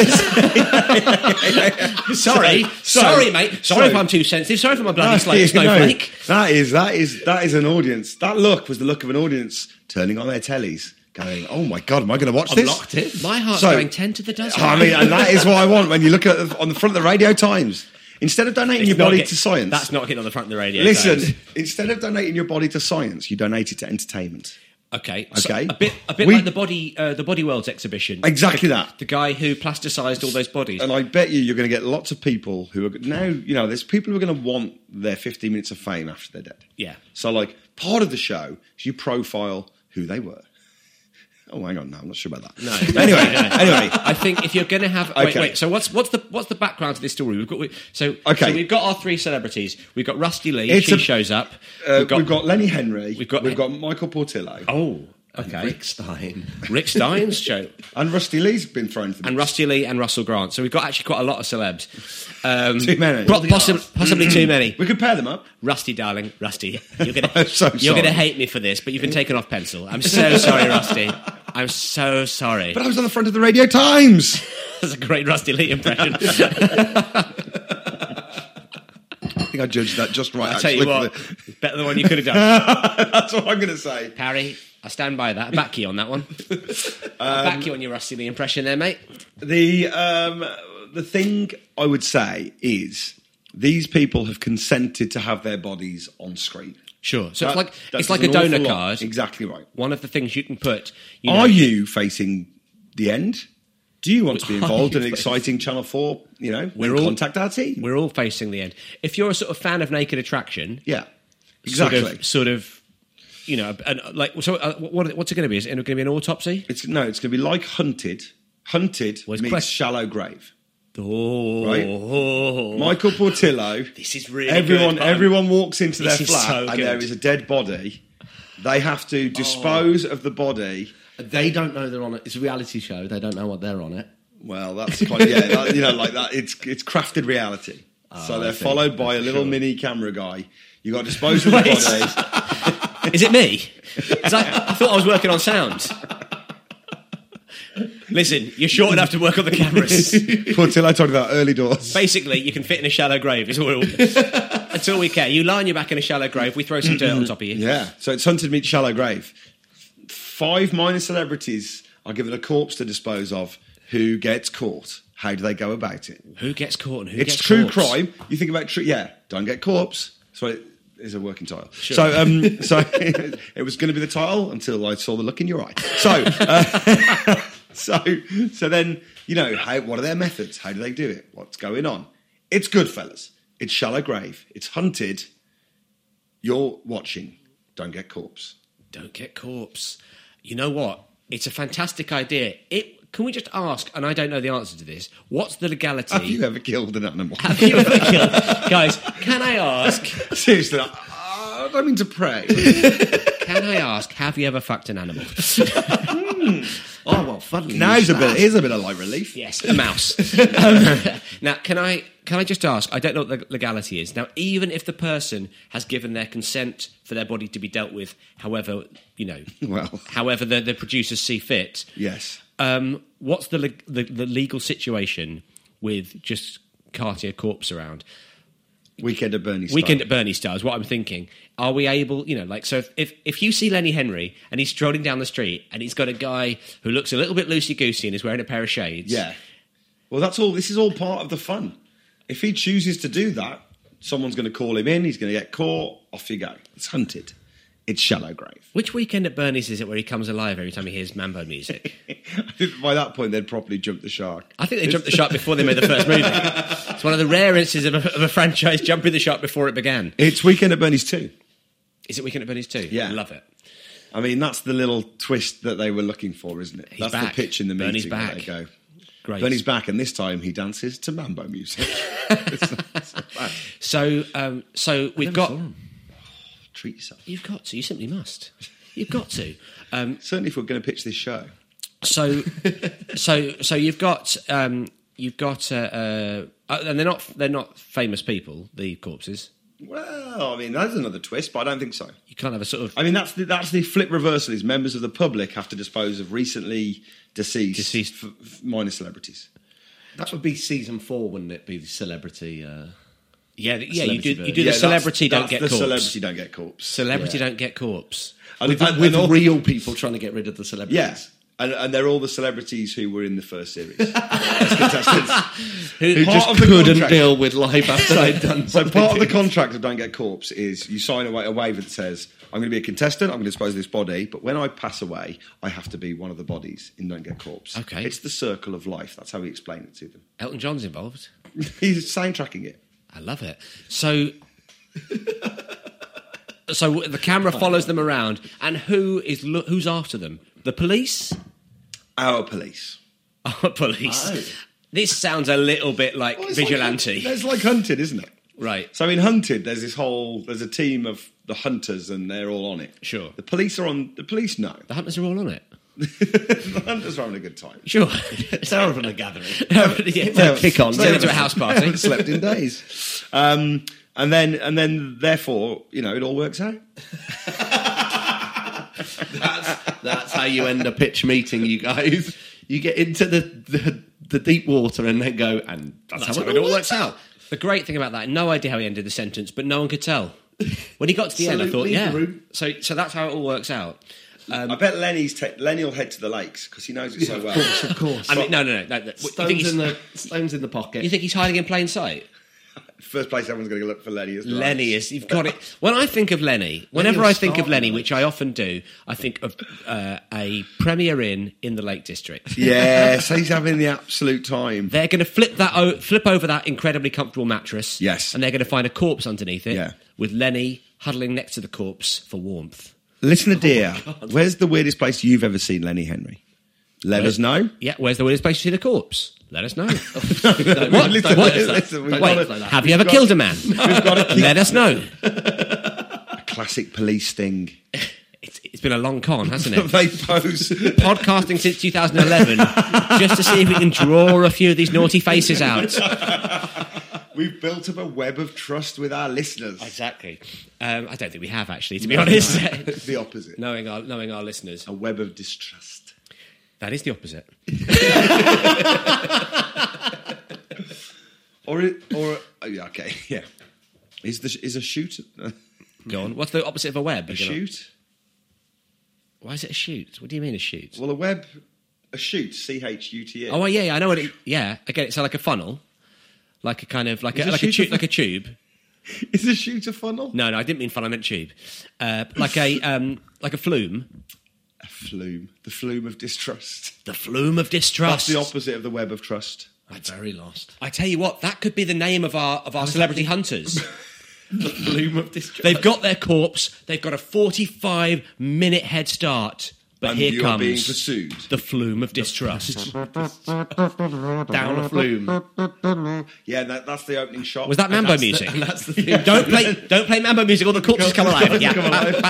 sorry, so, sorry, mate. Sorry so, if I'm too sensitive. Sorry for my bloody no, snowflake. No, that is that is that is an audience. That look was the look of an audience turning on their tellies, going, "Oh my god, am I going to watch I'm this?" Locked in. My heart's so, going ten to the dozen. I mean, and that is what I want when you look at the, on the front of the Radio Times. Instead of donating it's your body get, to science... That's not getting on the front of the radio. Listen, guys. Instead of donating your body to science, you donate it to entertainment. Okay. Okay. So a bit a bit we, like the Body uh, the Body Worlds exhibition. Exactly the, that. The guy who plasticised all those bodies. And I bet you you're going to get lots of people who are... Now, you know, there's people who are going to want their fifteen minutes of fame after they're dead. Yeah. So, like, part of the show is you profile who they were. Oh, hang on, no, I'm not sure about that. No. anyway, no, no. anyway, I think if you're going to have, wait, okay. wait. So what's what's the what's the background to this story? We've got we, so okay. So we've got our three celebrities. We've got Rusty Lee. It's she a, shows up. Uh, we've, got, we've got Lenny Henry. We've got we've got Michael Portillo. Oh, okay. Rick Stein. Rick Stein's show. And Rusty Lee's been thrown for this. And Rusty Lee and Russell Grant. So we've got actually quite a lot of celebs. Um, too many. Possibly, possibly too many. We could pair them up. Rusty, darling, Rusty, you're gonna so you're gonna hate me for this, but you've been taken off pencil. I'm so sorry, Rusty. I'm so sorry. But I was on the front of the Radio Times. That's a great Rusty Lee impression. I think I judged that just right. I'll tell you what, the... better than the one you could have done. That's what I'm going to say. Parry, I stand by that. I back you on that one. I back you on your Rusty Lee impression there, mate. The um, the thing I would say is these people have consented to have their bodies on screen. Sure. So that, it's like it's like a donor card. Exactly right. One of the things you can put. You know, Are you facing the end? Do you want to be involved in an exciting Channel four? You know, we're all, contact our team. We're all facing the end. If you're a sort of fan of Naked Attraction, yeah, exactly. Sort of, sort of you know, and like so. Uh, what, what's it going to be? Is it going to be an autopsy? It's no. It's going to be like Hunted. Hunted well, meets quest- Shallow Grave. Oh, right. Oh. Michael Portillo. This is really everyone. good, everyone walks into this their flat so and good. there is a dead body. They have to dispose oh. of the body. They don't know they're on it. It's a reality show. They don't know what they're on it. Well, that's quite yeah. That, you know, like that. It's it's crafted reality. Oh, so they're followed by a little sure. mini camera guy. You got to dispose of the body. Is it me? Is I, I thought I was working on sound. Listen, you're short enough to work on the cameras. Portillo talked about early doors. Basically, you can fit in a shallow grave. Is all. That's all we care. You lie on your back in a shallow grave. We throw some dirt on top of you. Yeah. So it's Hunted meets Shallow Grave. Five minor celebrities are given a corpse to dispose of. Who gets caught? How do they go about it? Who gets caught and who it's gets true corpse? crime. You think about true. Yeah. Don't get corpse. So it is a working title. Sure. So um, so it was going to be the title until I saw the look in your eye. So. Uh, So, so then, you know, how, what are their methods? How do they do it? What's going on? It's Goodfellas. It's Shallow Grave. It's Hunted. You're watching. Don't get corpse. Don't get corpse. You know what? It's a fantastic idea. It, can we just ask, and I don't know the answer to this, what's the legality? Have you ever killed an animal? Have you ever killed... Guys, can I ask... Seriously, I, I don't mean to pray. Can I ask, have you ever fucked an animal? Oh, well, funnily. Now you here's a should bit, ask. here's a bit of light relief. Yes, a mouse. um, now, can I can I just ask? I don't know what the legality is. Now, even if the person has given their consent for their body to be dealt with, however you know, Well. however the, the producers see fit. Yes. Um, what's the, le- the the legal situation with just carting a corpse around? Weekend at Bernie's. Weekend style. at Bernie style is what I'm thinking. Are we able, you know, like, so if, if, if you see Lenny Henry and he's strolling down the street and he's got a guy who looks a little bit loosey-goosey and is wearing a pair of shades. Yeah. Well, that's all. This is all part of the fun. If he chooses to do that, someone's going to call him in. He's going to get caught. Off you go. It's hunted. It's shallow grave. Which Weekend at Bernie's is it where he comes alive every time he hears mambo music? I think by that point, they'd probably jump the shark. I think they jumped the shark before they made the first movie. It's one of the rare instances of a, of a franchise jumping the shark before it began. It's Weekend at Bernie's too. Is it Weekend at Bernie's too? Yeah. I love it. I mean, that's the little twist that they were looking for, isn't it? He's that's back. the pitch in the Bernie's meeting. back. There you go. Great. Bernie's back, and this time he dances to mambo music. So, um, so we've got... Treat yourself. You've got to. You simply must. You've got to. Um, Certainly, if we're going to pitch this show. So, so, so you've got um, you've got, uh, uh, and they're not they're not famous people. The corpses. Well, I mean, that's another twist, but I don't think so. You can't have a sort of I mean, that's the, that's the flip reversal. Is members of the public have to dispose of recently deceased, Deceased. f- f- minor celebrities. That would be season four, wouldn't it? Be the celebrity. Uh, yeah, the- yeah. You do celebrity you do Yeah, the celebrity that's, don't get that's the corpse. celebrity don't get corpse. Celebrity Yeah. don't get corpse. And, with and- with and all- real people trying to get rid of the celebrities. yeah, and, and they're all the celebrities who were in the first series. As contestants. Who Part just of the couldn't contract- deal with life after they'd done. So what part they of the did. contract of Don't Get Corpse is you sign a, wa- a waiver that says, I'm going to be a contestant, I'm going to dispose of this body, but when I pass away, I have to be one of the bodies in Don't Get Corpse. Okay. It's the circle of life. That's how we explain it to them. Elton John's involved. He's soundtracking it. I love it. So, so the camera follows them around, and who is lo- who's after them? The police. Our police. Our police. Oh. This sounds a little bit like Well, it's vigilante, Like, it's like Hunted, isn't it? right? So in Hunted, there's this whole, there's a team of the hunters and they're all on it. Sure. The police are on, the police know. The hunters are all on it. The hunters are having a good time. Sure. They're having a gathering. yeah, They're- kick on. Turn into a house They party. haven't slept in days. Um, and then, and then, therefore, you know, it all works out. That's, that's how you end a pitch meeting, you guys. You get into the, the, the deep water and then go, and that's, That's how, how it all works out. The great thing about that, no idea how he ended the sentence, but no one could tell. When he got to the end, I thought, Absolutely, yeah. the room. So, so that's how it all works out. Um, I bet Lenny's te- Lenny will head to the lakes because he knows it so well. Of course. I mean, no, no, no. no, no. You, Stones think he's, in the stones in the pocket. you think he's hiding in plain sight? First place everyone's going to look for Lenny is the Lenny lakes. is. You've got it. When I think of Lenny, whenever will I think start of Lenny, in the which I often do, I think of uh, a Premier Inn in the Lake District. Yes, he's having the absolute time. They're going to flip that, o- flip over that incredibly comfortable mattress. Yes. and they're going to find a corpse underneath it. Yeah. with Lenny huddling next to the corpse for warmth. Listener dear, where's the weirdest place you've ever seen Lenny Henry? Let us know. Yeah, where's the weirdest place to see the corpse? Let us know. What? What? Listen, What? listen, we've Wait, got to- have you ever got- killed a man? We've got to keep Let us know. a classic police thing. It's, it's been a long con, hasn't it? They pose. Podcasting since two thousand eleven, just to see if we can draw a few of these naughty faces out. We've built up a web of trust with our listeners. Exactly. Um, I don't think we have actually, to be honest. It's the opposite. knowing our knowing our listeners, A web of distrust. that is the opposite. Or, it- or oh, yeah, okay, yeah. Is the is a shoot a Go on. What's the opposite of a web? You're gonna- shoot? Why is it a shoot? What do you mean a shoot? Well, a web, a shoot. C H U T E. Oh, well, yeah, yeah, I know what it. Yeah, I get it. So like a funnel, like a kind of like Is a, a like a shoot tube, a- like a tube. Is a shoot a funnel? No, no, I didn't mean funnel. I meant tube. Uh, like a um, like a flume. A flume. The flume of distrust. The flume of distrust. That's the opposite of the web of trust. I'm very lost. I tell you what, that could be the name of our of our celebrity hunters. The flume of distress. They've got their corpse. They've got a forty-five minute head start But And here you're comes being pursued. the flume of distrust. Down a flume. Yeah, that, that's the opening shot. Was that Mambo That's the- music? and that's the thing. don't play, don't play Mambo music, or the corpses come alive. Yeah.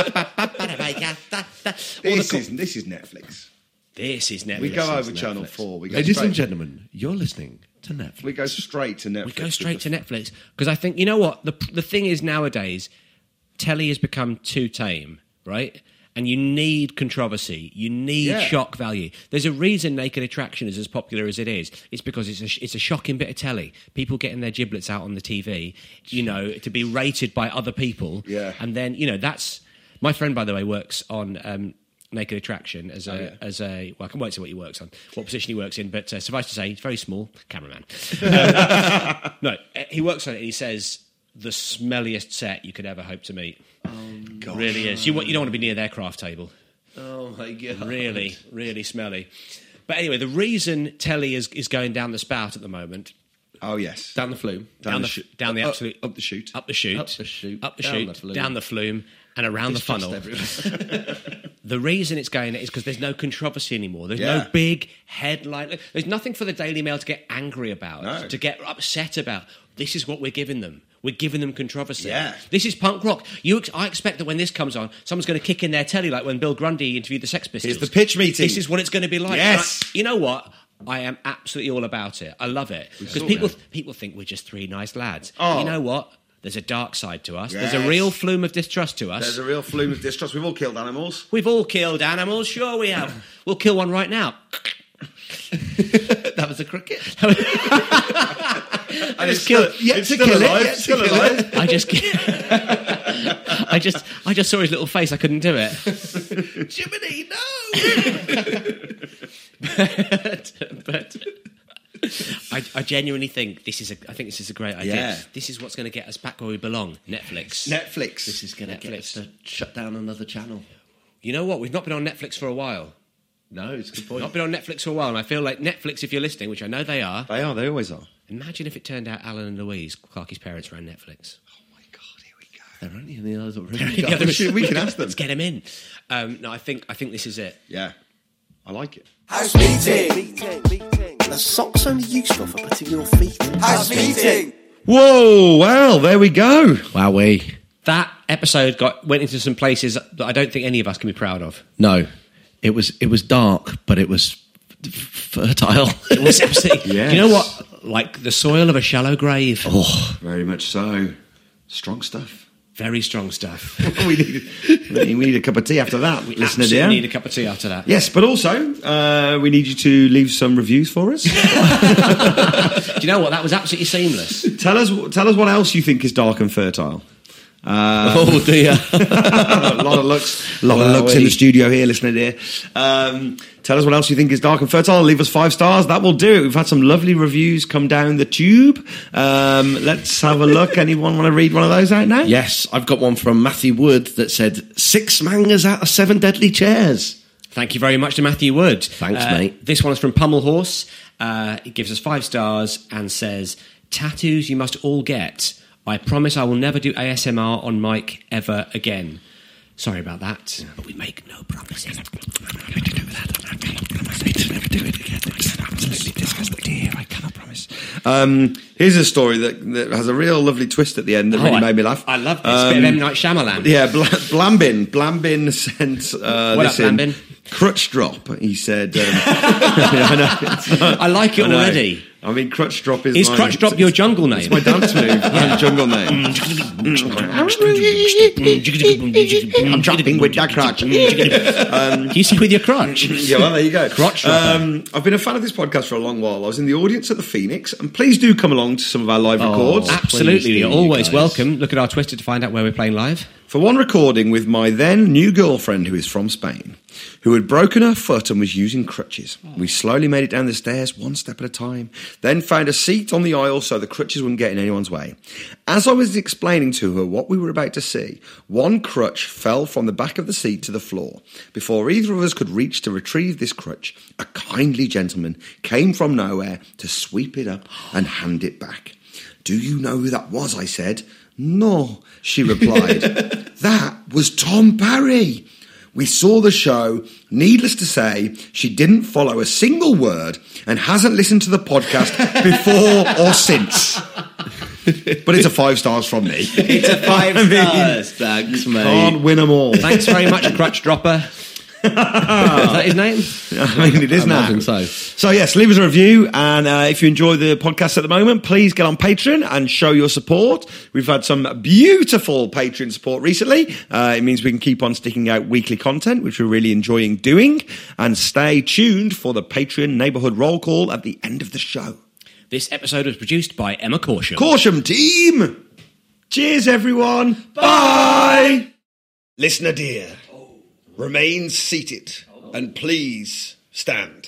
This is this is Netflix. This is Netflix. We go over Netflix. Channel Four. We go Ladies straight, and gentlemen, you're listening to Netflix. we go straight to Netflix. We go straight to Netflix because I think you know what the the thing is nowadays, telly has become too tame, right? And you need controversy. You need Yeah. shock value. There's a reason Naked Attraction is as popular as it is. It's because it's a, it's a shocking bit of telly. People getting their giblets out on the T V, you know, to be rated by other people. Yeah. And then, you know, that's... My friend, by the way, works on um, Naked Attraction as a... Oh, yeah. as a well, I won't say what he works on, what position he works in, but uh, suffice to say, he's very small. Cameraman. Um, no, he works on it and he says... the smelliest set you could ever hope to meet. Oh, God. Really is. You, want, you don't want to be near their craft table. Oh, my God. Really, really smelly. But anyway, the reason telly is, is going down the spout at the moment... Oh yes, Down the flume. Down, Down the, the sh- down the up- absolute... up the chute. Up the chute. Up the chute. Up the Down chute. the flume. Down the flume. And around the Distrust funnel. everywhere. The reason it's going is because there's no controversy anymore. There's Yeah. no big headline. There's nothing for the Daily Mail to get angry about, No. to get upset about. This is what we're giving them. We're giving them controversy. Yeah. This is punk rock. You, ex- I expect that when this comes on, someone's going to kick in their telly like when Bill Grundy interviewed the Sex Pistols. Here's the pitch meeting. This is what it's going to be like. Yes. And I- you know what? I am absolutely all about it. I love it. Because saw people, that. people think we're just three nice lads. Oh. You know what? There's a dark side to us. There's Yes. a real flume of distrust to us. There's a real flume of distrust. We've all killed animals. We've all killed animals, sure we have. We'll kill one right now. That was a cricket. I just killed. Yet It's to still kill alive. it. Yet It's to still kill alive. it. I just. I just. I just saw his little face. I couldn't do it. Jiminy, no! but, but I, I genuinely think this is a. I think this is a great idea. Yeah. This is what's going to get us back where we belong. Netflix. Netflix. This is going to get Netflix. us to shut down another channel. You know what? We've not been on Netflix for a while. No, it's a good point. Not been on Netflix for a while, and I feel like Netflix, if you're listening, which I know they are. They are. They always are. Imagine if it turned out Alan and Louise, Clarky's parents, ran Netflix. Oh my God! Here we go. They're only in the other room. The other- We should- we can ask them. Let's get them in. Um, no, I think. I think this is it. Yeah, I like it. House meeting. The sock's only useful for putting your feet in. House meeting. Whoa! Well, there we go. Wowee. That episode got went into some places that I don't think any of us can be proud of. No, it was it was dark, but it was f- fertile. It was absolutely. Yes. You know what? Like the soil of a shallow grave. Oh, very much so. Strong stuff. Very strong stuff. we, need, we need a cup of tea after that, We listener absolutely dear. need a cup of tea after that. Yes, but also uh, we need you to leave some reviews for us. Do you know what? That was absolutely seamless. tell us, tell us what else you think is dark and fertile. Uh, Oh dear. a lot of looks, a lot of looks in the studio here, listener dear. Um, tell us what else you think is dark and fertile. Leave us five stars. That will do it. We've had some lovely reviews come down the tube. Um, let's have a look. Anyone want to read one of those out now? Yes, I've got one from Matthew Wood that said six mangas out of seven deadly chairs. Thank you very much to Matthew Wood. Thanks, Uh, mate. This one is from Pummel Horse. Uh, he gives us five stars and says, tattoos you must all get. I promise I will never do A S M R on mic ever again. Sorry about that, but we make no promises. I cannot promise. Um, here's a story that, that has a real lovely twist at the end that Oh, really I- made me laugh. I love this. Bit of M. Night Shyamalan. Yeah, Bl- Blambin. Blambin sent uh, What this up, in. Blambin? Crutch drop. He said. Um, I know, it's not- I like it I know. already. I mean, crutch drop is. Is my, Crutch Drop your jungle name? It's my dance move. and jungle name. I'm dropping with that crutch. Can you see with your crotch? Yeah, well, there you go. Crotch dropper. Um, I've been a fan of this podcast for a long while. I was in the audience at the Phoenix, and please do come along to some of our live records. Absolutely, Please do, you're you always guys. welcome. Look at our Twitter to find out where we're playing live. For one recording with my then new girlfriend, who is from Spain, who had broken her foot and was using crutches. We slowly made it down the stairs, one step at a time, then found a seat on the aisle so the crutches wouldn't get in anyone's way. As I was explaining to her what we were about to see, one crutch fell from the back of the seat to the floor. Before either of us could reach to retrieve this crutch, a kindly gentleman came from nowhere to sweep it up and hand it back. Do you know who that was? I said. No, she replied. That was Tom Parry. We saw the show. Needless to say, she didn't follow a single word and hasn't listened to the podcast before or since. But it's a five stars from me. It's a five I mean, Stars. Thanks, mate. Can't win them all. Thanks very much, Crutch Dropper. Is that his name? I mean, it is I now. imagine so. So, yes, leave us a review. And uh, if you enjoy the podcast at the moment, please get on Patreon and show your support. We've had some beautiful Patreon support recently. Uh, it means we can keep on sticking out weekly content, which we're really enjoying doing. And stay tuned for the Patreon neighbourhood roll call at the end of the show. This episode was produced by Emma Corsham. Corsham team! Cheers, everyone. Bye! Listener dear, remain seated and please stand.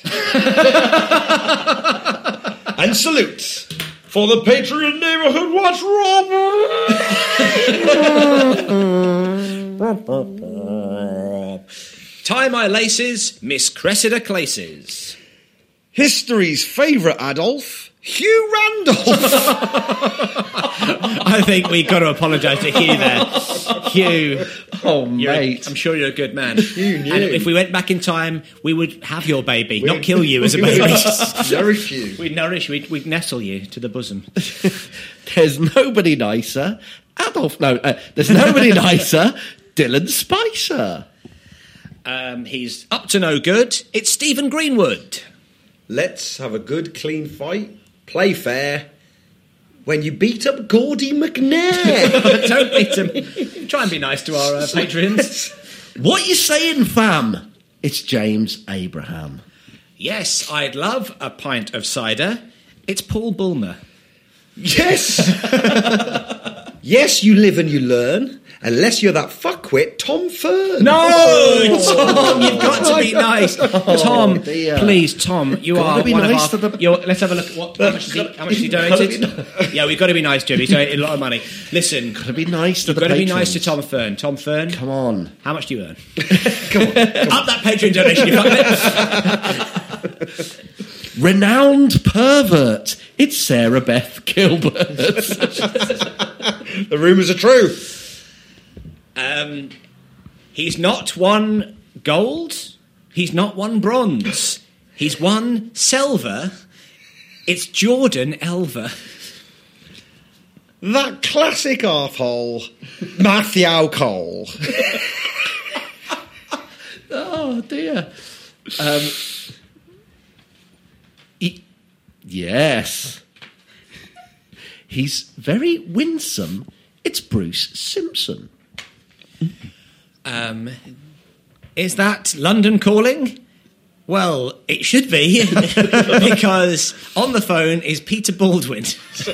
And salute for the Patreon Neighbourhood Watch Rob. Tie my laces, Miss Cressida Claces. History's favourite Adolf, Hugh Randolph. I think we've got to apologise to Hugh there. Hugh. Oh, You're a- mate. I'm sure you're a good man. You knew. And if we went back in time, we would have your baby, not kill you as a baby. Nourish you. We'd nourish, we'd, we'd nestle you to the bosom. There's nobody nicer. Adolf, no, uh, there's nobody nicer. Dylan Spicer. Um, he's up to no good. It's Stephen Greenwood. Let's have a good, clean fight. Play fair. When you beat up Gordy McNair. Don't beat him. Try and be nice to our uh, patrons. What you saying, fam? It's James Abraham. Yes, I'd love a pint of cider. It's Paul Bulmer. Yes. Yes, you live and you learn. Unless you're that fuckwit Tom Fern. No, Tom, you've got to be nice. Tom, dear. please, Tom, you Gotta are be one nice of our... to the- you're- let's have a look at what, how much, has he, how much has he donated. Yeah, we've got to be nice to him. He's donated a lot of money. Listen, Gotta be nice to you've the got to be nice to patrons. Tom Fern. Tom Fern, Come on. how much do you earn? Come on. Up that Patreon donation, you fucking... Renowned pervert. It's Sarah Beth Gilbert. The rumours are true. Um, he's not won gold. He's not won bronze. He's won silver. It's Jordan Elver. That classic arsehole, Matthew Cole. Oh, dear. Um, he- yes. He's very winsome. It's Bruce Simpson. Um, is that London calling? Well, it should be, because on the phone is Peter Baldwin.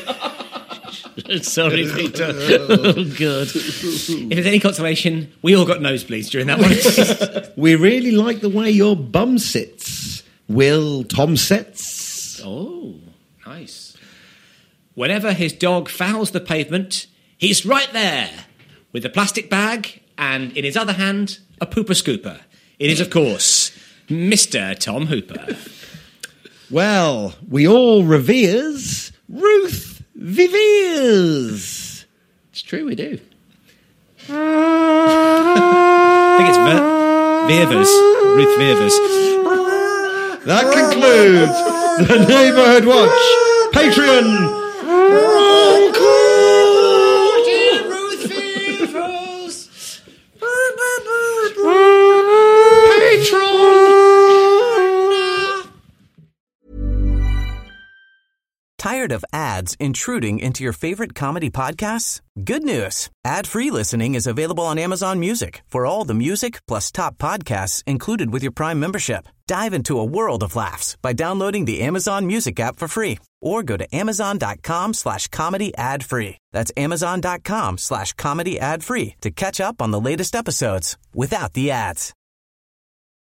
Sorry, Peter. Oh, God. If there's any consolation, we all got nosebleeds during that one. We really like the way your bum sits. Will Tom sits. Oh, nice. Whenever his dog fouls the pavement, he's right there with a plastic bag and in his other hand, a pooper scooper. It is, of course, Mister Tom Hooper. Well, we all reveres Ruth Viviers. It's true, we do. I think it's Ver- Ververs. Ruth Ververs. That concludes the Neighbourhood Watch Patreon. Tired of ads intruding into your favorite comedy podcasts? Good news. Ad-free listening is available on Amazon Music for all the music plus top podcasts included with your Prime membership. Dive into a world of laughs by downloading the Amazon Music app for free or go to amazon.com slash comedy ad free. That's amazon.com slash comedy ad free to catch up on the latest episodes without the ads.